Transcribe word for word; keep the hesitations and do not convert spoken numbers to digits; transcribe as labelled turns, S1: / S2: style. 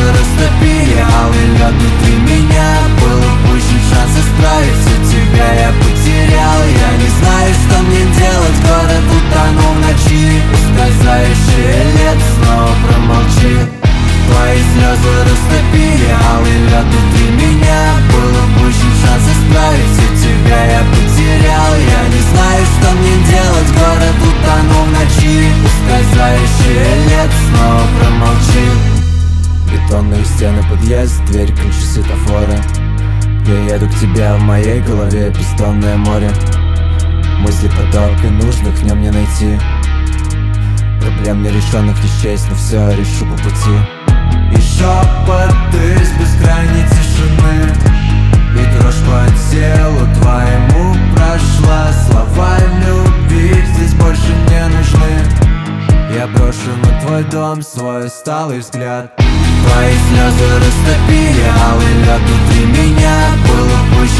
S1: растопили алый лед внутри меня. Был упущен шанс исправить все, тебя я потерял. Я не знаю, что мне делать, город утонул в ночи. Ускользающие лет, снова промолчи. Твои слезы растопили алый лед внутри меня. Был упущен шанс исправить все, тебя я потерял. Я не знаю, что мне делать, город утонул в ночи. Ускользающие лет, снова промолчи. Бетонные стены, подъезд, дверь, ключи, светофоры. Я еду к тебе, а в моей голове бездонное море. Мысли поток, и нужных в нем не найти. Проблем нерешенных не счесть, но все решу по пути. И шепоты из бескрайней тишины, и дрожь по телу твоему прошла. Слова любви здесь больше не нужны. Я брошу на твой дом свой усталый взгляд. Твои слезы растопили алый лед внутри меня. Был упущен